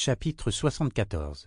Chapitre 74.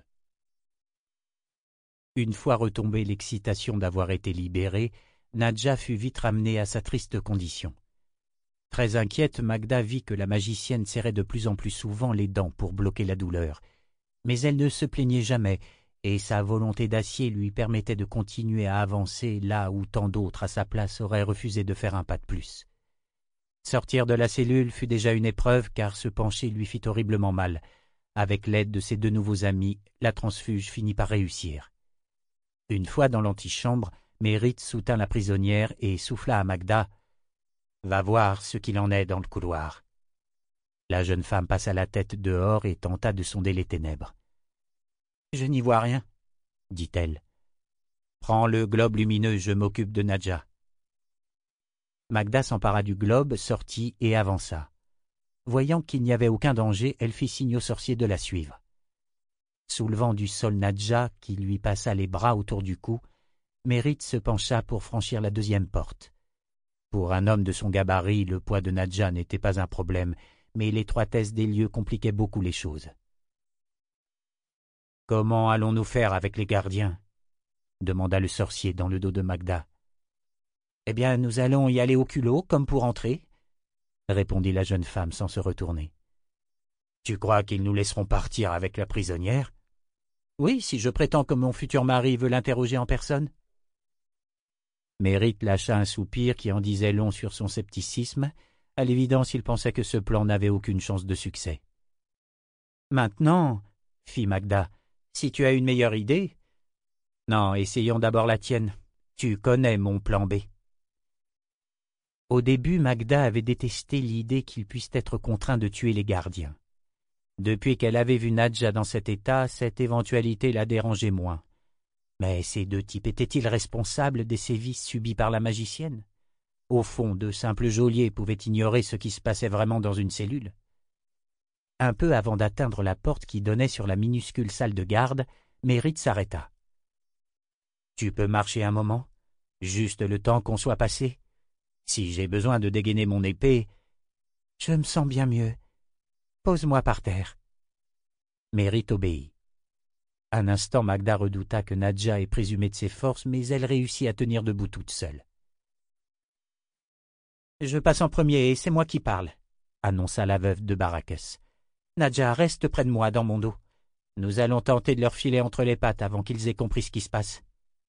Une fois retombée l'excitation d'avoir été libérée, Nadja fut vite ramenée à sa triste condition. Très inquiète, Magda vit que la magicienne serrait de plus en plus souvent les dents pour bloquer la douleur. Mais elle ne se plaignait jamais, et sa volonté d'acier lui permettait de continuer à avancer là où tant d'autres à sa place auraient refusé de faire un pas de plus. Sortir de la cellule fut déjà une épreuve, car se pencher lui fit horriblement mal. Avec l'aide de ses deux nouveaux amis, la transfuge finit par réussir. Une fois dans l'antichambre, Mérite soutint la prisonnière et souffla à Magda « Va voir ce qu'il en est dans le couloir ». La jeune femme passa la tête dehors et tenta de sonder les ténèbres. « Je n'y vois rien », dit-elle. « Prends le globe lumineux, je m'occupe de Nadja. » Magda s'empara du globe, sortit et avança. Voyant qu'il n'y avait aucun danger, elle fit signe au sorcier de la suivre. Soulevant du sol Nadja, qui lui passa les bras autour du cou, Mérite se pencha pour franchir la deuxième porte. Pour un homme de son gabarit, le poids de Nadja n'était pas un problème, mais l'étroitesse des lieux compliquait beaucoup les choses. « Comment allons-nous faire avec les gardiens ?» demanda le sorcier dans le dos de Magda. « Eh bien, nous allons y aller au culot, comme pour entrer, » répondit la jeune femme sans se retourner. « Tu crois qu'ils nous laisseront partir avec la prisonnière ?»« Oui, si je prétends que mon futur mari veut l'interroger en personne. » Mérite lâcha un soupir qui en disait long sur son scepticisme. À l'évidence, il pensait que ce plan n'avait aucune chance de succès. « Maintenant, » fit Magda, « si tu as une meilleure idée… » « Non, essayons d'abord la tienne. Tu connais mon plan B. » Au début, Magda avait détesté l'idée qu'il puisse être contraint de tuer les gardiens. Depuis qu'elle avait vu Nadja dans cet état, cette éventualité la dérangeait moins. Mais ces deux types étaient-ils responsables des sévices subis par la magicienne? Au fond, de simples geôliers pouvaient ignorer ce qui se passait vraiment dans une cellule. Un peu avant d'atteindre la porte qui donnait sur la minuscule salle de garde, Mérite s'arrêta. « Tu peux marcher un moment? Juste le temps qu'on soit passé? Si j'ai besoin de dégainer mon épée… » « Je me sens bien mieux. Pose-moi par terre. » Mérite obéit. Un instant, Magda redouta que Nadja ait présumé de ses forces, mais elle réussit à tenir debout toute seule. « Je passe en premier et c'est moi qui parle, » annonça la veuve de Baracus. « Nadja, reste près de moi, dans mon dos. Nous allons tenter de leur filer entre les pattes avant qu'ils aient compris ce qui se passe. »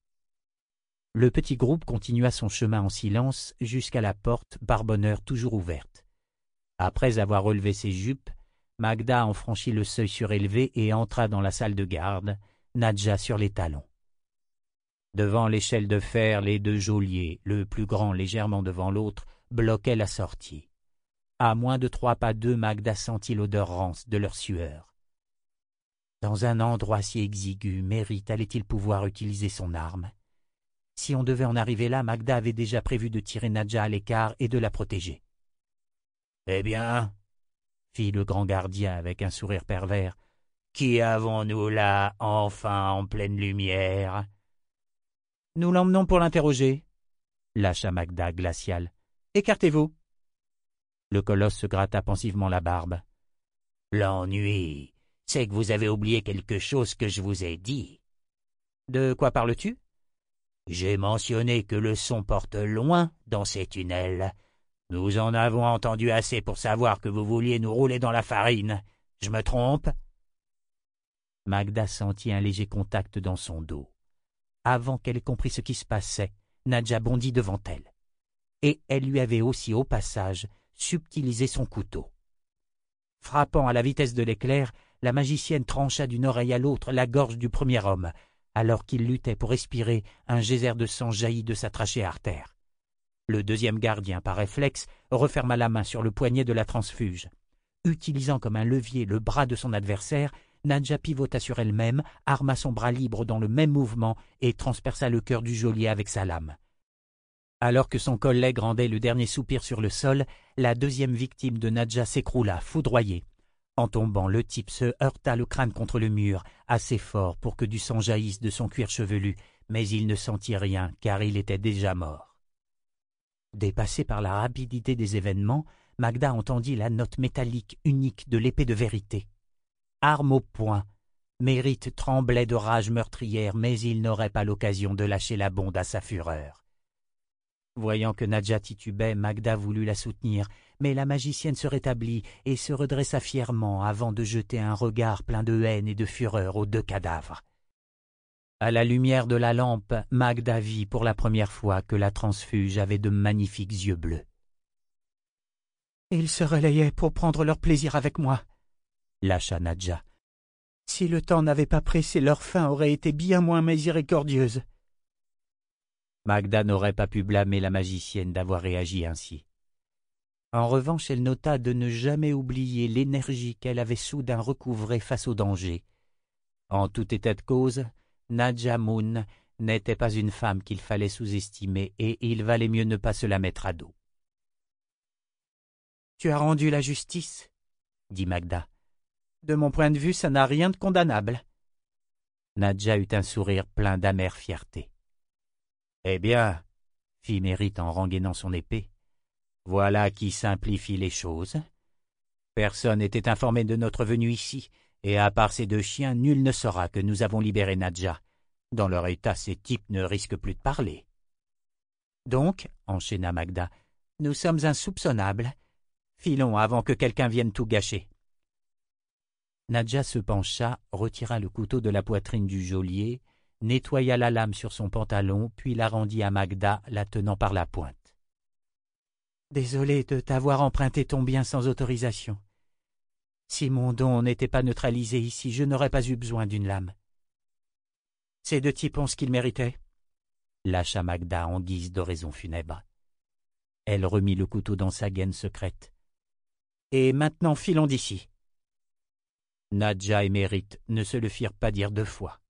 Le petit groupe continua son chemin en silence jusqu'à la porte, par bonheur toujours ouverte. Après avoir relevé ses jupes, Magda en franchit le seuil surélevé et entra dans la salle de garde, Nadja sur les talons. Devant l'échelle de fer, les deux geôliers, le plus grand légèrement devant l'autre, bloquaient la sortie. À moins de 3 pas d'eux, Magda sentit l'odeur rance de leur sueur. Dans un endroit si exigu, Mérite allait-il pouvoir utiliser son arme? Si on devait en arriver là, Magda avait déjà prévu de tirer Nadja à l'écart et de la protéger. « Eh bien, » fit le grand gardien avec un sourire pervers, « qui avons-nous là, enfin en pleine lumière ?»« Nous l'emmenons pour l'interroger, » lâcha Magda glaciale. « Écartez-vous. » Le colosse se gratta pensivement la barbe. « L'ennui, c'est que vous avez oublié quelque chose que je vous ai dit. »« De quoi parles-tu » ? « J'ai mentionné que le son porte loin dans ces tunnels. Nous en avons entendu assez pour savoir que vous vouliez nous rouler dans la farine. Je me trompe ?» Magda sentit un léger contact dans son dos. Avant qu'elle ait compris ce qui se passait, Nadja bondit devant elle. Et elle lui avait aussi, au passage, subtilisé son couteau. Frappant à la vitesse de l'éclair, la magicienne trancha d'une oreille à l'autre la gorge du premier homme. Alors qu'il luttait pour respirer, un geyser de sang jaillit de sa trachée artère. Le deuxième gardien, par réflexe, referma la main sur le poignet de la transfuge. Utilisant comme un levier le bras de son adversaire, Nadja pivota sur elle-même, arma son bras libre dans le même mouvement et transperça le cœur du geôlier avec sa lame. Alors que son collègue rendait le dernier soupir sur le sol, la deuxième victime de Nadja s'écroula, foudroyée. En tombant, le type se heurta le crâne contre le mur, assez fort pour que du sang jaillisse de son cuir chevelu, mais il ne sentit rien, car il était déjà mort. Dépassée par la rapidité des événements, Magda entendit la note métallique unique de l'épée de vérité. arme au poing. Mérite tremblait de rage meurtrière, mais il n'aurait pas l'occasion de lâcher la bonde à sa fureur. Voyant que Nadja titubait, Magda voulut la soutenir, mais la magicienne se rétablit et se redressa fièrement avant de jeter un regard plein de haine et de fureur aux deux cadavres. À la lumière de la lampe, Magda vit pour la première fois que la transfuge avait de magnifiques yeux bleus. « Ils se relayaient pour prendre leur plaisir avec moi, » lâcha Nadja. « Si le temps n'avait pas pressé, leur fin aurait été bien moins miséricordieuse. » Magda n'aurait pas pu blâmer la magicienne d'avoir réagi ainsi. En revanche, elle nota de ne jamais oublier l'énergie qu'elle avait soudain recouvrée face au danger. En tout état de cause, Nadja Moon n'était pas une femme qu'il fallait sous-estimer et il valait mieux ne pas se la mettre à dos. « Tu as rendu la justice, » dit Magda. « De mon point de vue, ça n'a rien de condamnable. » Nadja eut un sourire plein d'amère fierté. « Eh bien, » fit Mérite en rengainant son épée, « voilà qui simplifie les choses. Personne n'était informé de notre venue ici, et à part ces deux chiens, nul ne saura que nous avons libéré Nadja. Dans leur état, ces types ne risquent plus de parler. »« Donc, » enchaîna Magda, « nous sommes insoupçonnables. Filons avant que quelqu'un vienne tout gâcher. » Nadja se pencha, retira le couteau de la poitrine du geôlier, nettoya la lame sur son pantalon, puis la rendit à Magda, la tenant par la pointe. « Désolé de t'avoir emprunté ton bien sans autorisation. Si mon don n'était pas neutralisé ici, je n'aurais pas eu besoin d'une lame. » « Ces deux types ont ce qu'ils méritaient, » lâcha Magda en guise d'oraison funèbre. Elle remit le couteau dans sa gaine secrète. « Et maintenant filons d'ici. » Nadja et Mérite ne se le firent pas dire deux fois.